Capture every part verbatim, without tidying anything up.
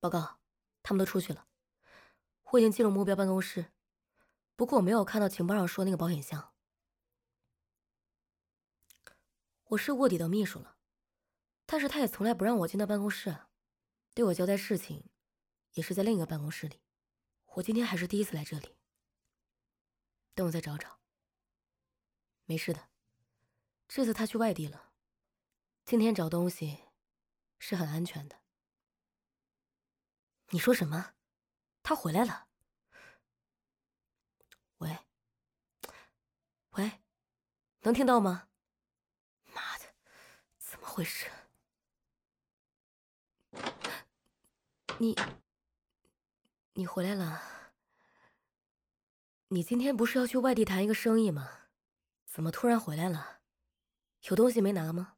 报告，他们都出去了。我已经进入目标办公室，不过我没有看到情报上说那个保险箱。我是卧底的秘书了，但是他也从来不让我进他办公室啊，对我交代事情也是在另一个办公室里。我今天还是第一次来这里，等我再找找。没事的，这次他去外地了，今天找东西是很安全的。你说什么？他回来了？喂，喂，能听到吗？妈的，怎么回事？你，你回来了？你今天不是要去外地谈一个生意吗？怎么突然回来了？有东西没拿吗？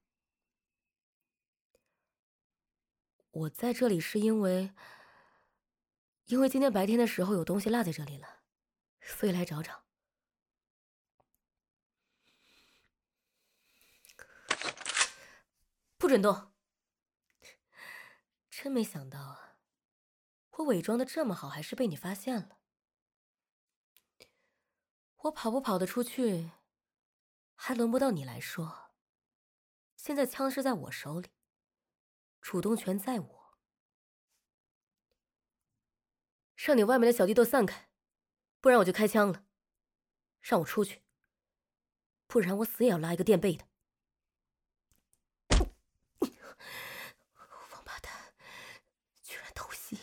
我在这里是因为，因为今天白天的时候有东西落在这里了，所以来找找。不准动！真没想到啊，我伪装的这么好，还是被你发现了。我跑不跑得出去，还轮不到你来说。现在枪是在我手里，主动权在我。让你外面的小弟都散开，不然我就开枪了。让我出去，不然我死也要拉一个垫背的。王八蛋，居然偷袭！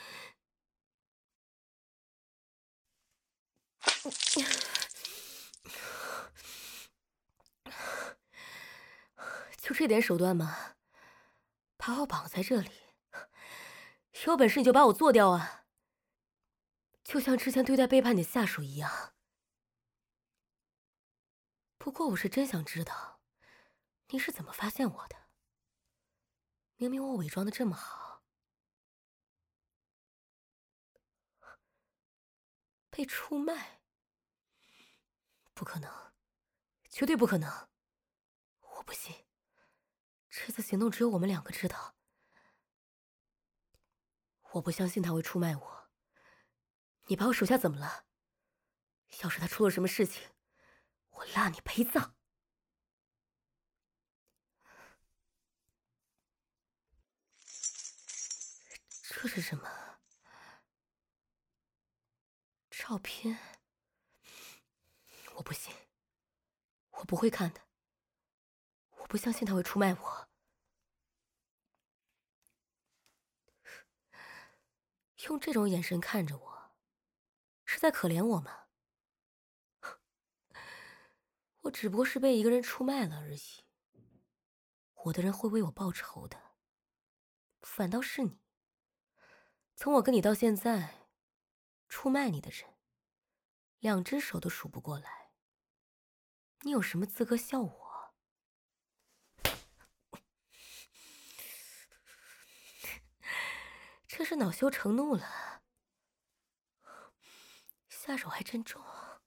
就这点手段吗？把我绑在这里，有本事你就把我做掉啊！就像之前对待背叛你的下属一样。不过我是真想知道，你是怎么发现我的？明明我伪装的这么好，被出卖？不可能，绝对不可能！我不信，这次行动只有我们两个知道。我不相信他会出卖我。你把我手下怎么了？要是他出了什么事情，我拉你陪葬！这是什么？照片？我不信，我不会看的。我不相信他会出卖我。用这种眼神看着我，是在可怜我吗？我只不过是被一个人出卖了而已。我的人会为我报仇的，反倒是你。从我跟你到现在，出卖你的人，两只手都数不过来。你有什么资格笑我？这是恼羞成怒了，下手还真重。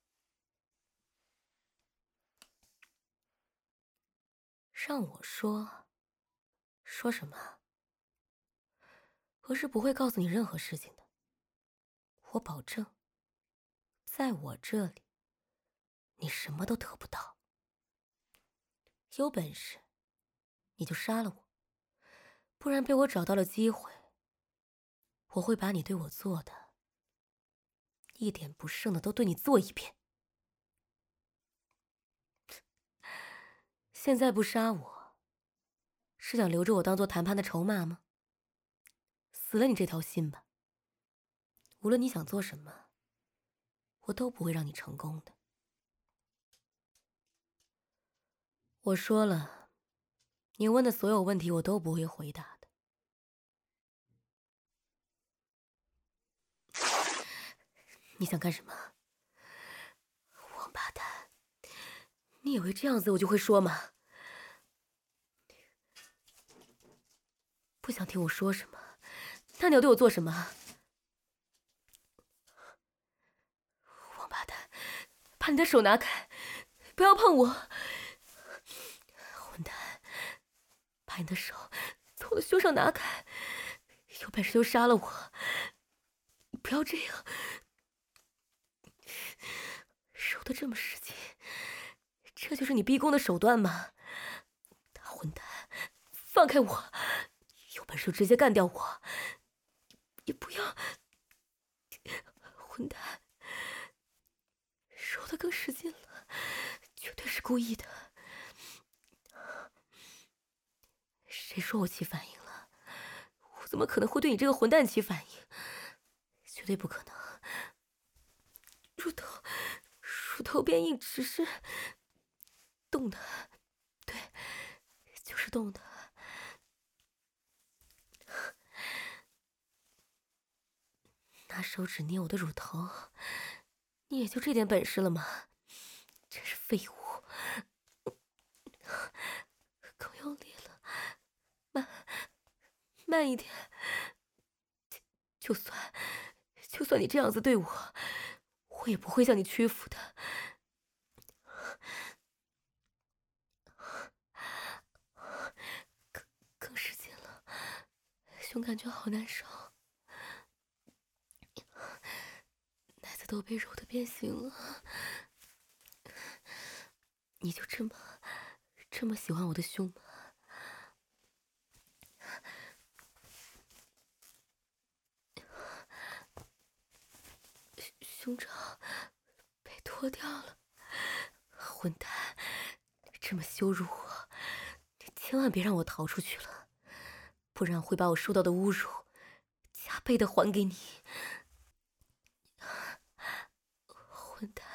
让我说，说什么？我是不会告诉你任何事情的。我保证，在我这里，你什么都得不到。有本事，你就杀了我，不然被我找到了机会，我会把你对我做的一点不剩的都对你做一遍。现在不杀我，是想留着我当做谈判的筹码吗？死了你这条心吧。无论你想做什么，我都不会让你成功的。我说了，你问的所有问题我都不会回答的。你想干什么？王八蛋！你以为这样子我就会说吗？不想听我说什么，那你要对我做什么？王八蛋！把你的手拿开，不要碰我！混蛋！把你的手从我的胸上拿开， 有本事就杀了我！不要这样，揉得这么使劲，这就是你逼宫的手段吗？大混蛋，放开我！有本事就直接干掉我！也不要，混蛋，揉得更使劲了，绝对是故意的。谁说我起反应了？我怎么可能会对你这个混蛋起反应？绝对不可能！乳头，乳头变硬只是动的，对，就是动的。拿手指捏我的乳头，你也就这点本事了吗？真是废物！更用力了，慢，慢一点。就算，就算你这样子对我，我也不会向你屈服的。更更使劲了，胸感觉好难受。奶子都被揉得变形了。你就这么这么喜欢我的胸吗？胸罩被脱掉了，混蛋！这么羞辱我，你千万别让我逃出去了，不然我会把我受到的侮辱加倍的还给你。混蛋！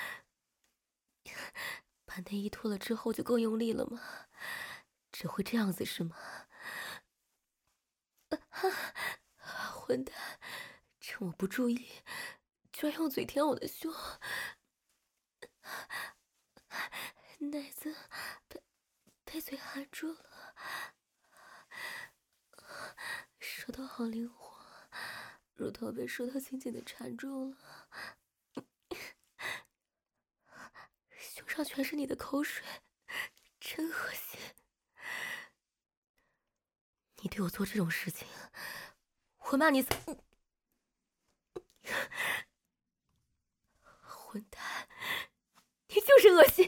把内衣脱了之后就更用力了吗？只会这样子是吗？混蛋！趁我不注意，居然用嘴舔我的胸，奶子被被嘴含住了，舌头好灵活，乳头被舌头紧紧的缠住了，胸上全是你的口水，真恶心！你对我做这种事情，我骂你死！混蛋，你就是恶心！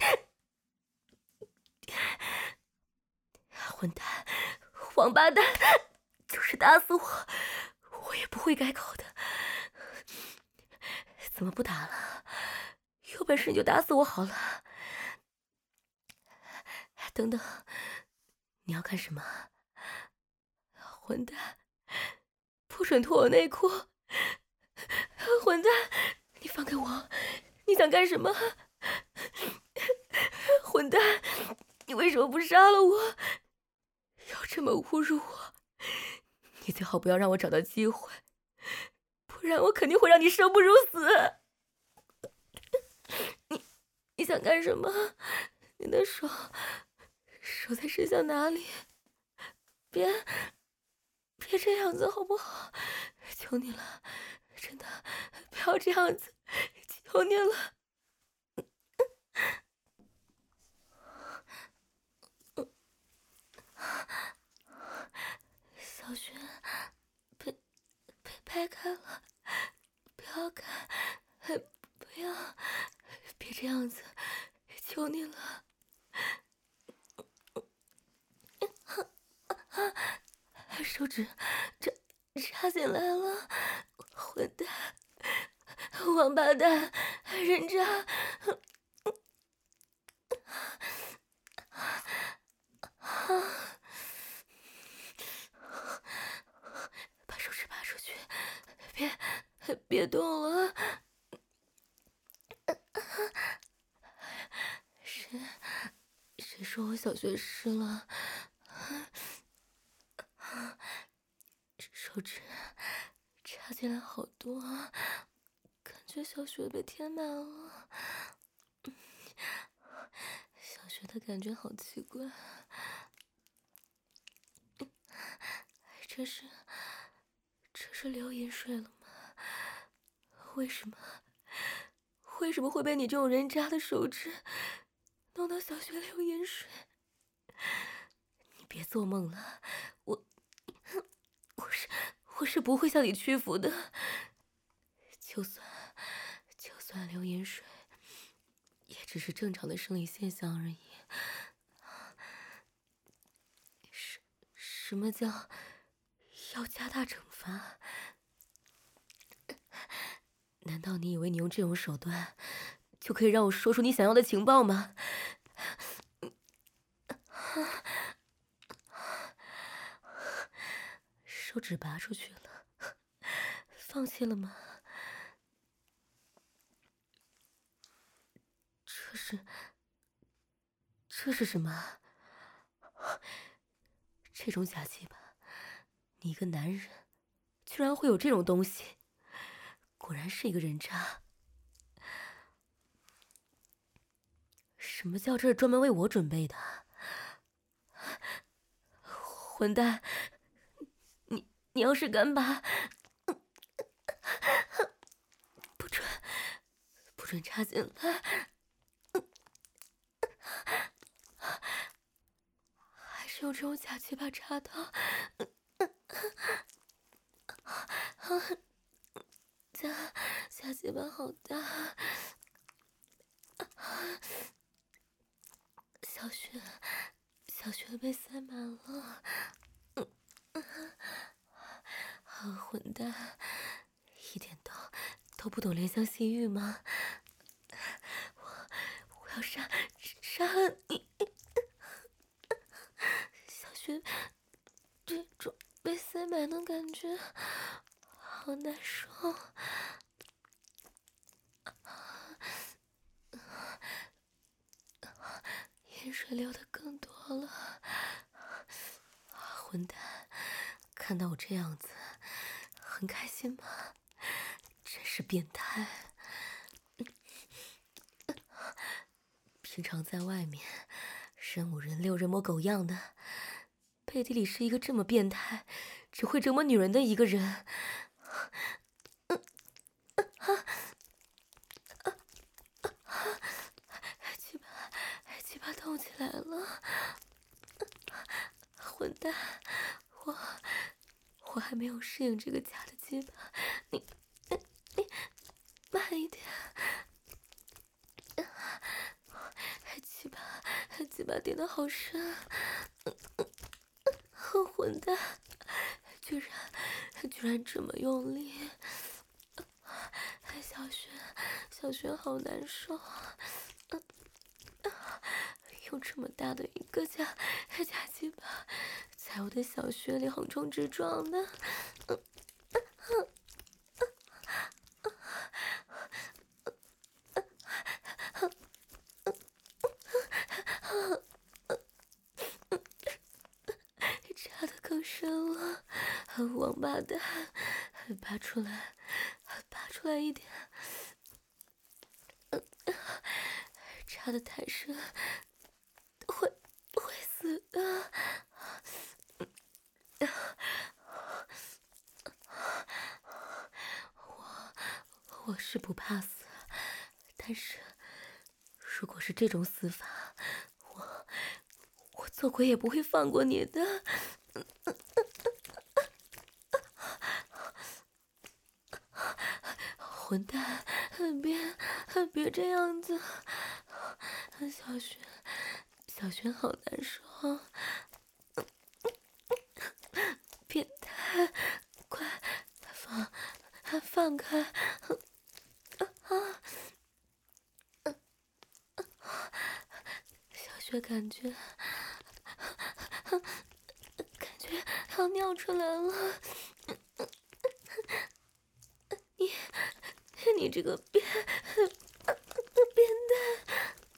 混蛋，王八蛋，就是打死我，我也不会改口的。怎么不打了？有本事你就打死我好了。等等，你要干什么？混蛋，不准脱我内裤！混蛋，你放开我！你想干什么？混蛋，你为什么不杀了我？要这么侮辱我？你最好不要让我找到机会，不然我肯定会让你生不如死！你你想干什么？你的手手在伸向哪里？别别这样子好不好？求你了，真的不要这样子，求你了！小轩，被被拍开了，不要看，不要，别这样子，求你了！手指插插进来了，混蛋，王八蛋，人渣！把手指拔出去，别别动了！谁谁说我小穴湿了？手指插进来好多，感觉小穴被填满了。小穴的感觉好奇怪，这是这是流饮水了吗？为什么为什么会被你这种人渣的手指弄到小穴流饮水？你别做梦了，我我是我是不会向你屈服的。就算就算流饮水，也只是正常的生理现象而已。什什么叫要加大惩罚？难道你以为你用这种手段就可以让我说出你想要的情报吗？手指拔出去了，放弃了吗？这是这是什么？这种假鸡巴，你一个男人居然会有这种东西，果然是一个人渣。什么叫这是专门为我准备的？混蛋！你你要是敢把，不准不准插进来！还是用这种假鸡巴插到？假假鸡巴好大！小雪，小雪被塞满了。啊，混蛋！一点都都不懂怜香惜玉吗？我我要杀杀了你！小雪，这种被塞满的感觉好难受。饮水流的更多了。混蛋，看到我这样子很开心吗？真是变态。平常在外面人五人六人模狗样的，背地里是一个这么变态只会折磨女人的一个人。鸡巴鸡巴动起来了。混蛋，我我还没有适应这个假的鸡巴，你你你慢一点。鸡巴鸡巴点的好深。混蛋，居然居然这么用力。小雪小雪好难受。用这么大的一个假假鸡巴在我的小穴里横冲直撞的。插的更深了。王八蛋，拔出来，拔出来一点。插的太深，会会死的。我我是不怕死，但是如果是这种死法，我我做鬼也不会放过你的。混蛋，别别这样子。小雪小雪好难受。变态，快放放开。小雪感觉感觉要尿出来了。你你这个变变态！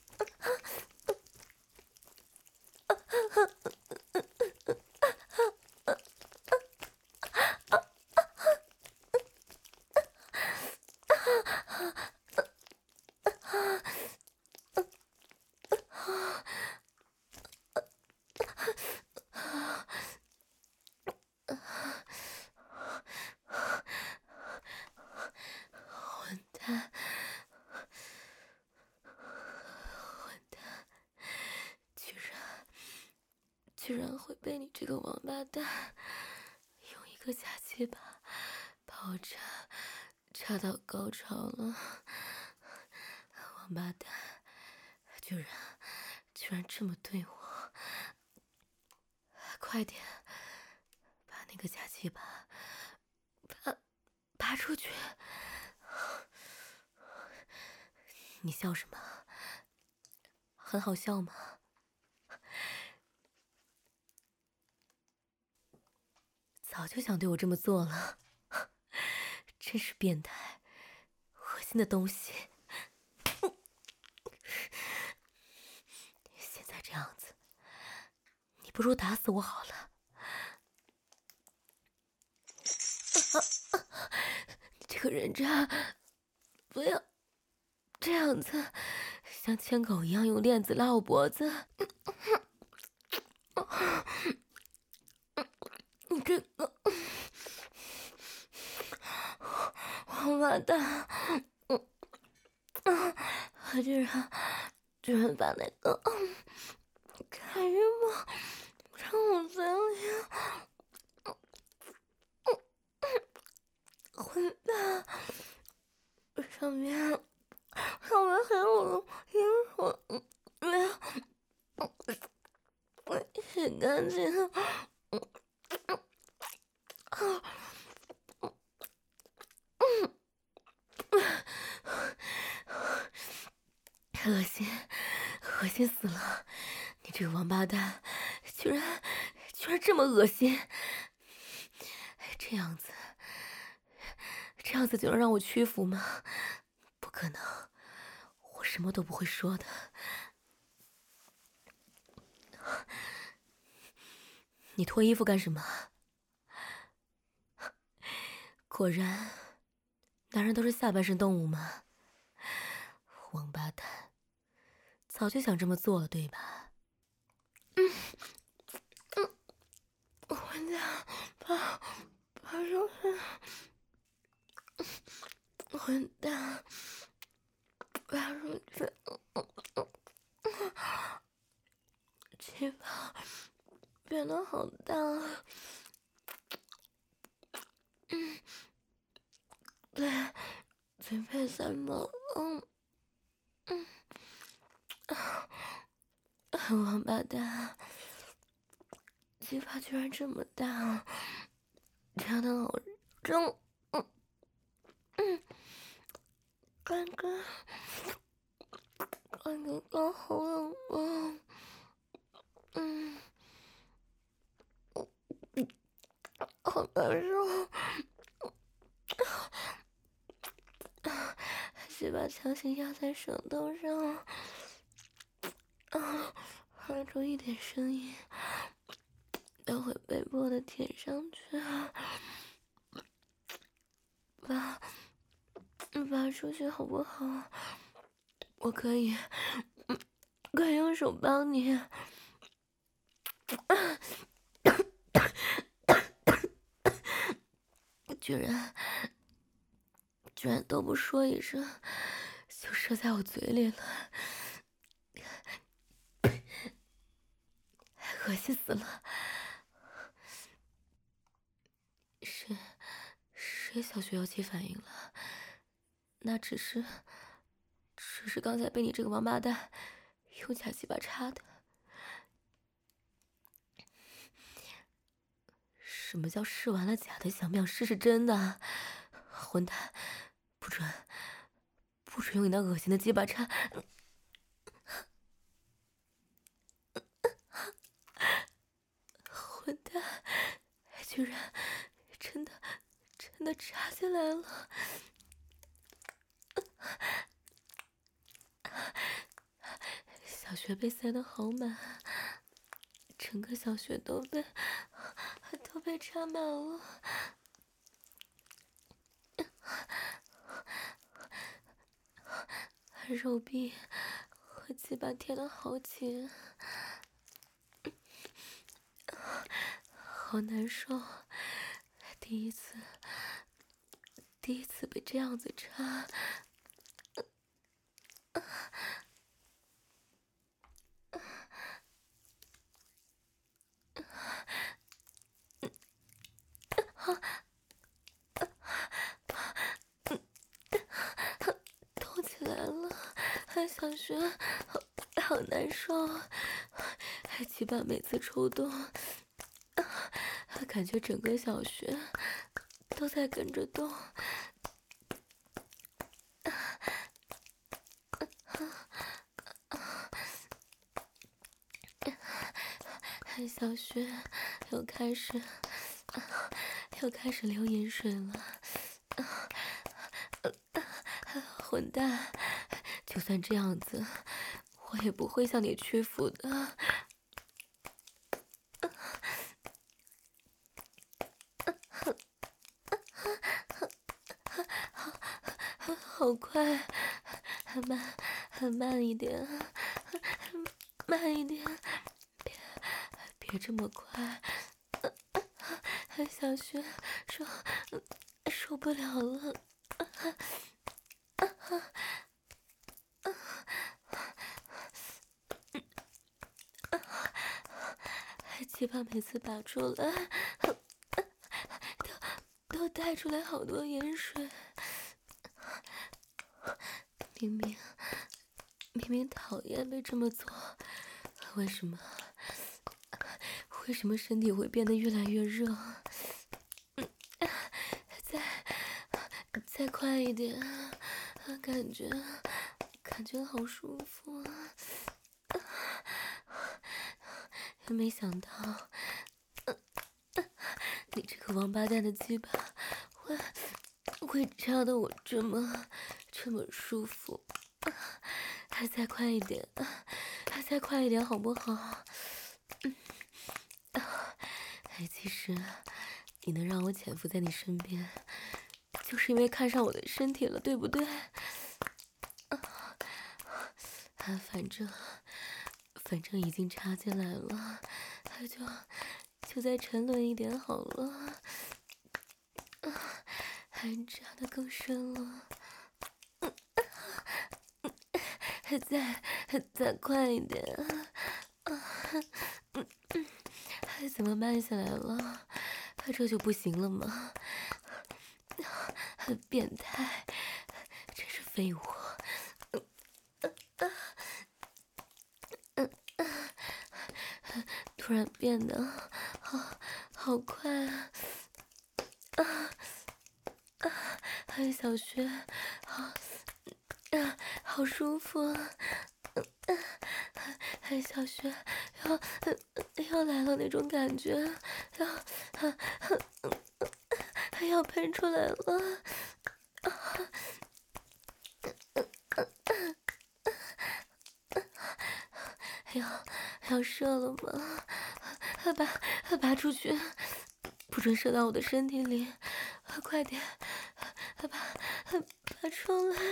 混蛋！混蛋！居然居然会被你这个王八蛋用一个假鸡巴好插，插到高潮了！王八蛋，居然居然这么对我！快点，把那个假鸡巴拔拔出去！你笑什么？很好笑吗？早就想对我这么做了，真是变态、恶心的东西！现在这样子，你不如打死我好了。你这个人渣，不要这样子，像牵狗一样用链子拉我脖子。你这个王八蛋！他居然居然把那个假鸡巴插我嘴里！混蛋！上面上面还有银水，没有洗干净。恶心，恶心死了！你这个王八蛋，居然居然这么恶心！这样子，这样子就能让我屈服吗？不可能，我什么都不会说的。你脱衣服干什么？果然，男人都是下半身动物吗？王八蛋，早就想这么做了，对吧？嗯嗯，混蛋，把把手混蛋，拔出去！鸡巴变得好大，嗯，对，嘴被塞满了，嗯，啊，王八蛋，鸡巴居然这么大，插的好重，嗯嗯，刚刚刚刚刚好冷吗？嗯，好难受。鸡巴强行压在舌头上，啊，发出一点声音，待会被迫的舔上去，拔，拔出去好不好？我可以，可以用手帮你。居然，居然都不说一声，就射在我嘴里了，恶心死了！谁，谁小穴要起反应了？那只是，只是刚才被你这个王八蛋用假鸡巴插的。什么叫试完了假的，想不想试试真的？混蛋，不准，不准用你那恶心的鸡巴插！混蛋，居然真的真的插进来了！小穴被塞得好满，整个小穴都被都被插满了。肉壁和鸡巴贴得好紧，好难受。第一次，第一次被这样子插。 小雪，好好难受，鸡巴每次抽动，感觉整个小穴都在跟着动。小雪又开始又开始流饮水了。混蛋，就算这样子，我也不会向你屈服的。好，好快，慢，慢一点，慢一点，别，别这么快。小雪，受受不了了。鸡巴每次拔出来，都都带出来好多盐水。明明明明讨厌被这么做，为什么为什么身体会变得越来越热？再再快一点，感觉感觉好舒服啊！没想到，你这个王八蛋的鸡巴会会插得我这么这么舒服，还再快一点，还再快一点好不好？嗯，哎，其实你能让我潜伏在你身边，就是因为看上我的身体了，对不对？啊，反正反正已经插进来了，就就再沉沦一点好了。啊，还插得更深了。再再快一点！啊，嗯嗯，怎么慢下来了？这就不行了吗？变态，真是废物！突然变得好好快啊！啊啊！小雪，好啊，好舒服啊！小雪，又又来了那种感觉，要要喷出来了！要要射了吗？拔拔出去，不准射到我的身体里！快点，拔拔出来！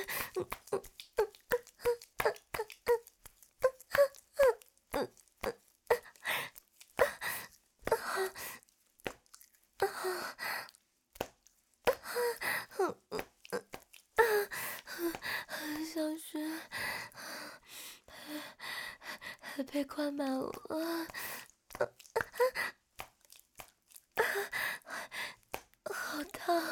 小雪被被灌满了，好烫！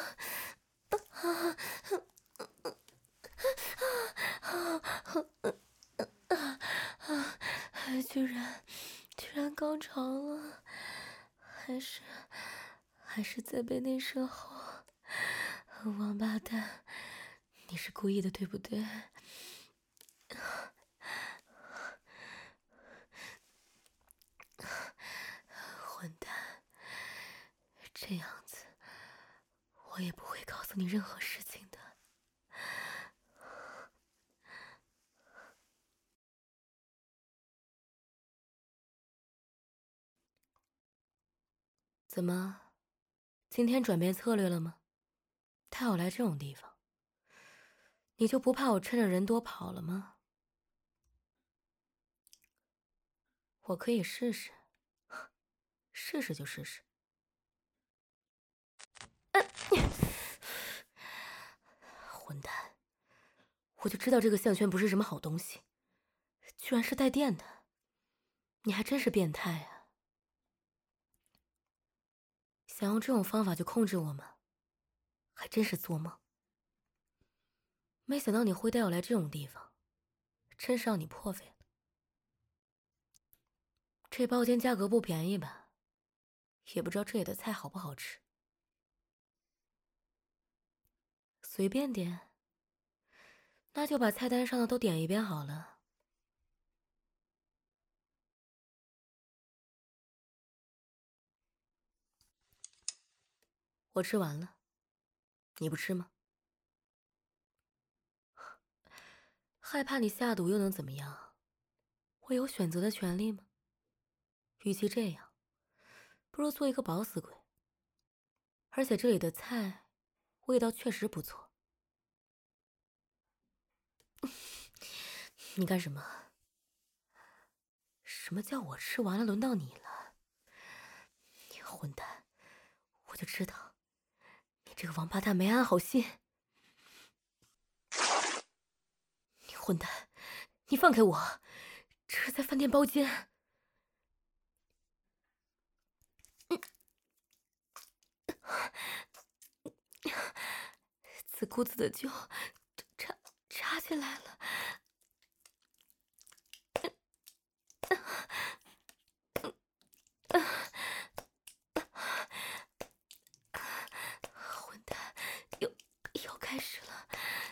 居然居然高潮了，还是还是在被内射后。王八蛋，你是故意的对不对？混蛋，这样子我也不会告诉你任何事情的。怎么，今天转变策略了吗？带我来这种地方，你就不怕我趁着人多跑了吗？我可以试试，试试就试试。混蛋，我就知道这个项圈不是什么好东西，居然是带电的，你还真是变态啊！想用这种方法就控制我吗？还真是做梦。没想到你会带我来这种地方， 真是让你破费了。这包间价格不便宜吧？也不知道这里的菜好不好吃。随便点，那就把菜单上的都点一遍好了。我吃完了，你不吃吗？害怕你下毒又能怎么样？我有选择的权利吗？与其这样，不如做一个饱死鬼。而且这里的菜味道确实不错。你干什么？什么叫我吃完了轮到你了？你混蛋！我就知道，你这个王八蛋没安好心。你混蛋！你放开我！这是在饭店包间。紫姑子的酒插插进来了。混蛋，又又开始了。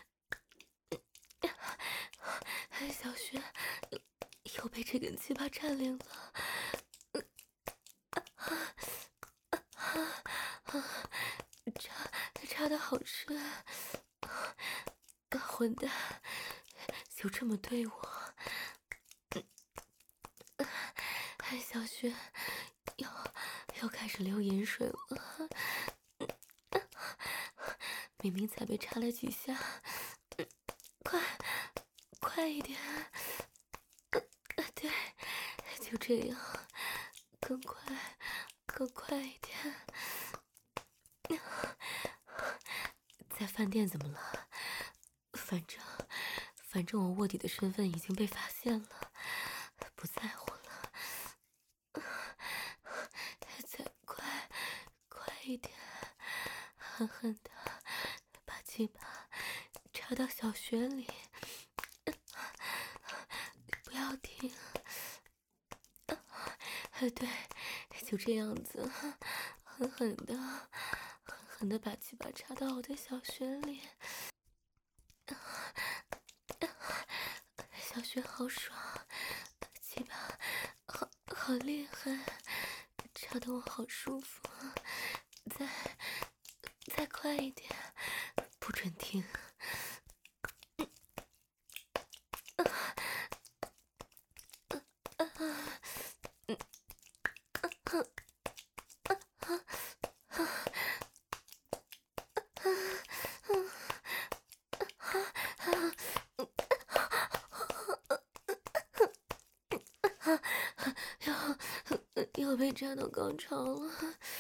小轩又被这根鸡巴占领了。插插的好吃。混蛋，就这么对我。小轩又又开始流饮水了。明明才被插了几下，快快一点！对，就这样，更快，更快一点！在饭店怎么了？反正反正我卧底的身份已经被发现了，不在乎了。再快快一点，狠狠的把鸡巴插到小穴里，不要停。对，就这样子，狠狠的狠狠的把鸡巴插到我的小穴里。小穴好爽，鸡巴好好厉害，插得我好舒服。再再快一点，不准停。又又被扎到高潮了，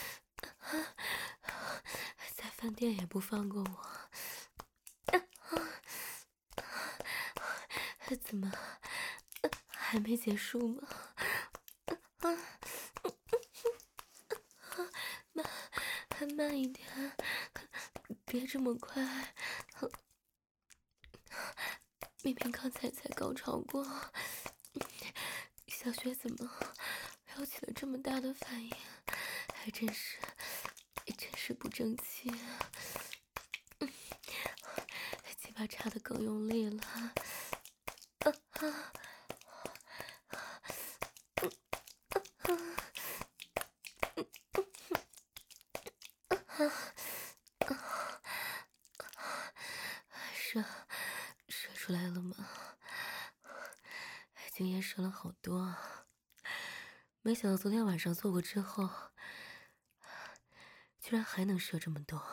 在饭店也不放过我。怎么还没结束吗？慢慢一点，别这么快。明明刚才才高潮过，小雪怎么又起了这么大的反应？还真是，真是不争气啊！鸡巴插得更用力了。啊啊射射出来了吗？今夜射了好多啊！没想到昨天晚上做过之后，居然还能射这么多。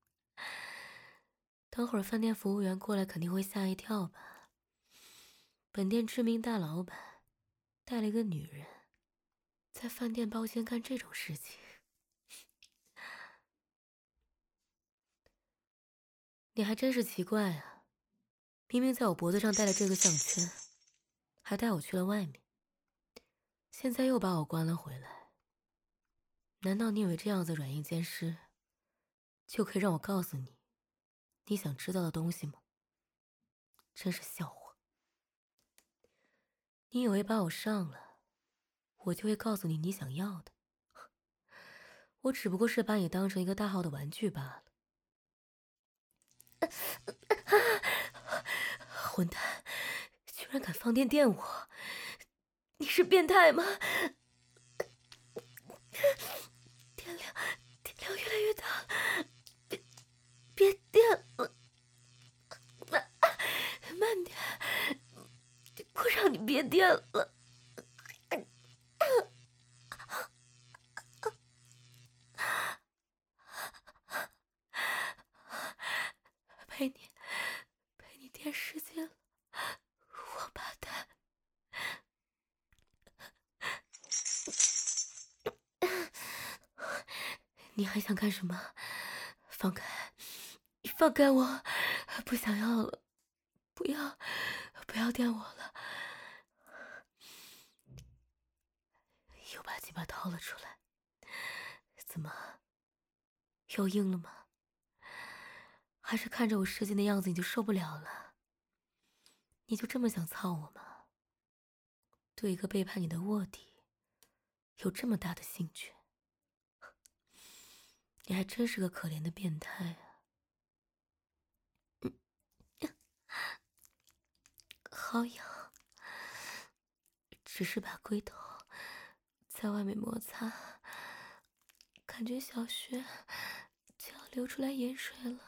等会儿饭店服务员过来肯定会吓一跳吧？本店知名大老板带了一个女人，在饭店包间干这种事情。你还真是奇怪啊！明明在我脖子上戴了这个项圈，还带我去了外面，现在又把我关了回来。难道你以为这样子软硬兼施，就可以让我告诉你你想知道的东西吗？真是笑话。 你以为把我上了，我就会告诉你你想要的？我只不过是把你当成一个大号的玩具罢了。混蛋，居然敢放电电我！你是变态吗？电量，电量越来越大了，别别电了，慢点，我让你别电了。陪你，陪你电时间了，王八蛋！你还想干什么？放开，放开我！不想要了，不要，不要电我了！又把鸡巴掏了出来，怎么，又硬了吗？还是看着我射精的样子你就受不了了？你就这么想操我吗？对一个背叛你的卧底，有这么大的兴趣？你还真是个可怜的变态啊！嗯，好痒，只是把龟头在外面摩擦，感觉小穴就要流出来盐水了。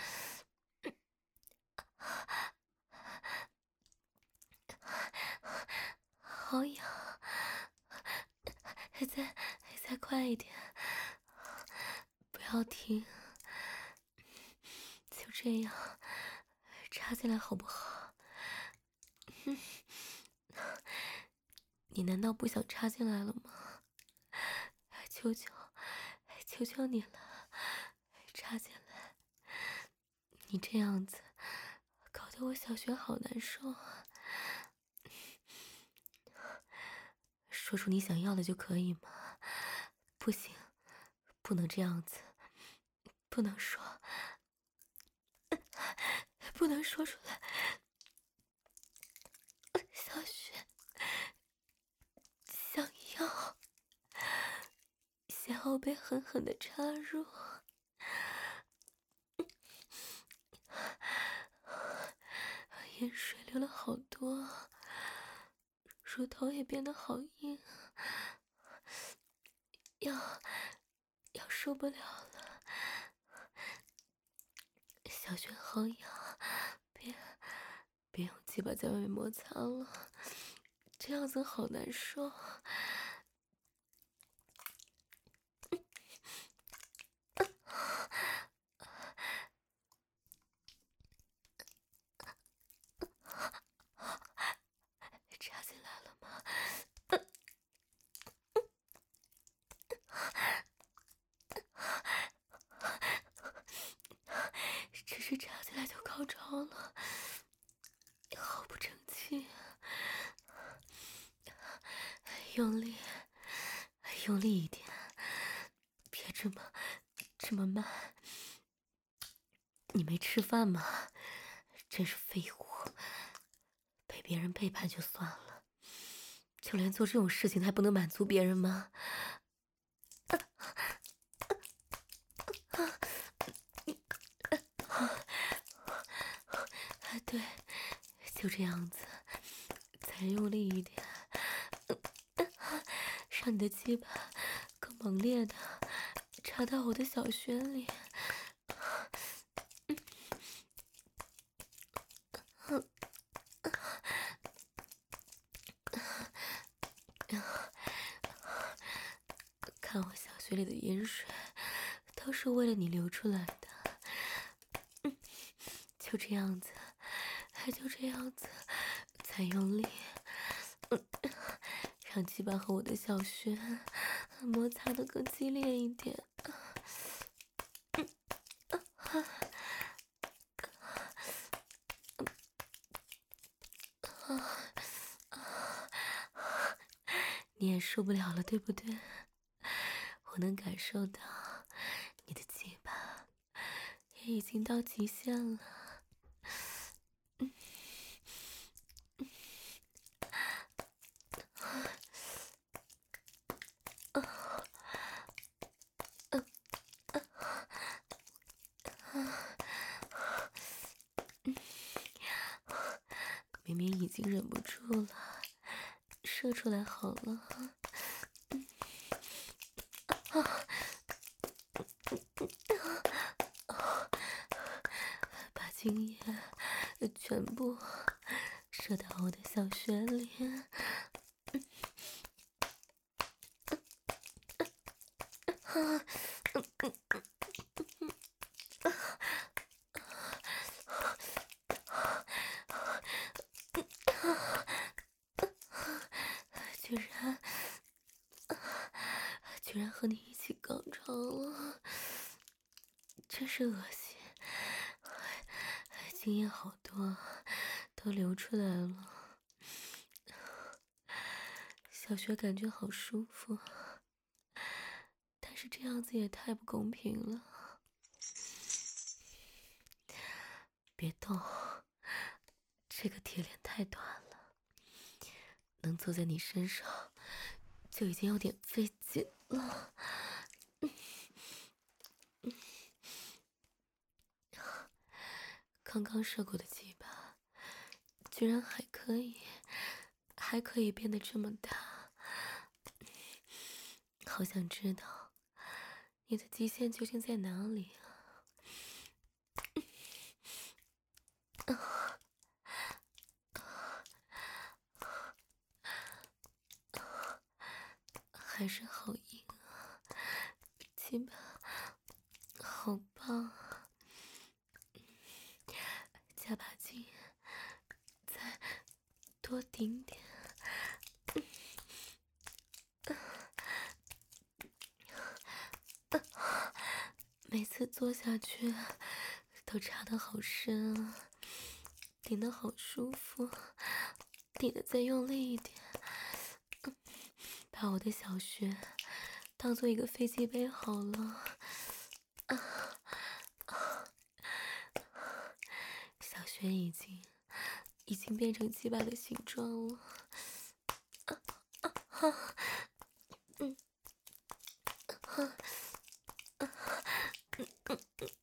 好痒，再再快一点，不要停，就这样插进来好不好？你难道不想插进来了吗？求求，求求你了，插进来！你这样子搞得我小穴好难受啊！说出你想要的就可以吗？不行，不能这样子，不能说，不能说出来。小雪想要，想要被狠狠的插入，盐水流了好多，乳头也变得好硬，要要受不了了。小雪好痒，别别用鸡巴在外面摩擦了，这样子好难受。插进来了吗？只是插进来就高潮了，好不争气啊！用力，用力一点，别这么这么慢。你没吃饭吗？真是废物！被别人背叛就算了，就连做这种事情还不能满足别人吗？对，就这样子，再用力一点，让你的鸡巴更猛烈的插到我的小穴里。看我小穴里的盐水，都是为了你流出来的。就这样子，就这样子，再用力，让鸡巴和我的小穴摩擦得更激烈一点。你也受不了了，对不对？我能感受到你的鸡巴也已经到极限了。 明明已经忍不住了，射出来好了。把精液全部射到我的小穴里。居然，居然和你一起高潮了，真是恶心！精液好多，都流出来了。小穴感觉好舒服，但是这样子也太不公平了。别动，这个铁链太短了，能坐在你身上就已经有点费劲了。刚刚射过的鸡巴，居然还可以，还可以变得这么大。好想知道你的极限究竟在哪里啊？还是好硬啊，鸡巴好棒啊！加把劲，再多顶点。每次坐下去都插得好深啊，顶得好舒服，顶得再用力一点，把我的小穴当做一个飞机杯好了。啊啊、小穴已经已经变成鸡巴的形状了。啊啊啊嗯啊啊嗯嗯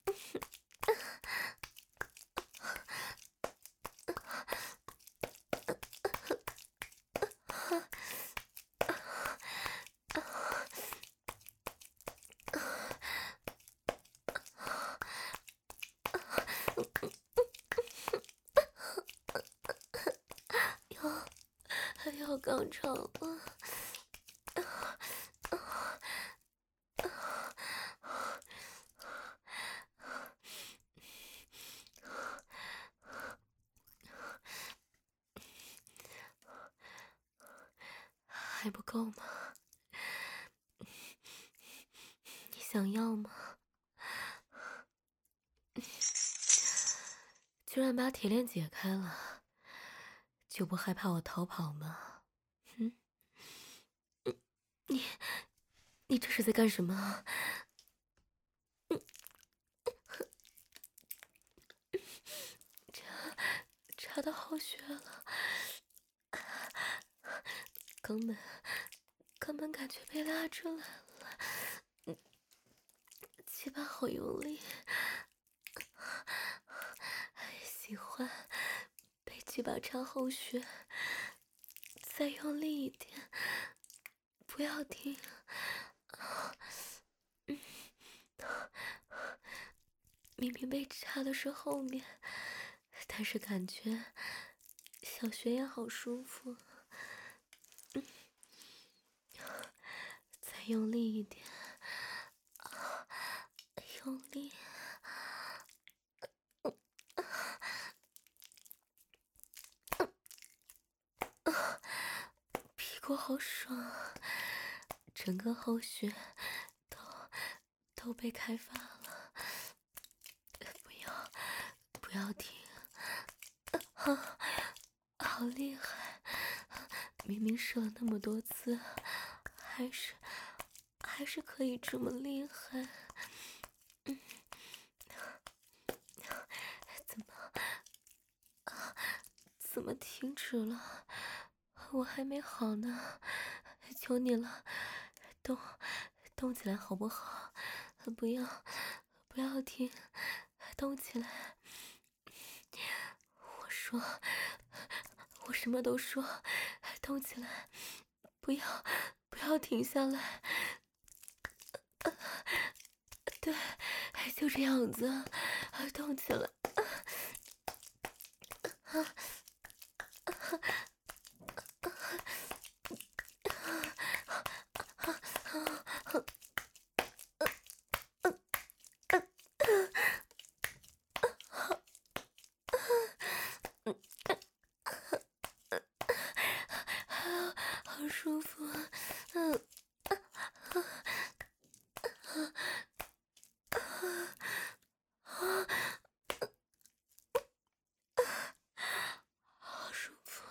要要高潮了。还不够吗？你想要吗？居然把铁链解开了，就不害怕我逃跑吗？嗯，你你这是在干什么？插插到好穴了，肛门肛门感觉被拉出来了，鸡巴好用力，喜欢被鸡巴插后穴，再用力一点，不要停。明明被插的是后面，但是感觉小穴也好舒服。嗯，再用力一点，啊，用力。屁股好爽，整个后穴都都被开发了。不要不要停，啊，好厉害！明明射了那么多次，还是还是可以这么厉害。嗯，怎么啊？怎么停止了？我还没好呢，求你了，动动起来好不好？不要不要停， 动起来。我说，我什么都说，动起来，不要，不要停下来。对，就这样子，动起来。好舒服，嗯，好舒服。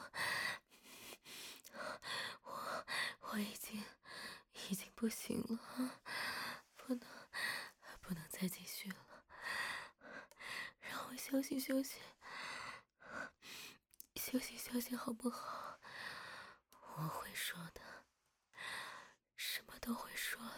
我我已经已经不行了，不能不能再继续了，让我休息休息，休息休息好不好？我会说的，什么都会说的。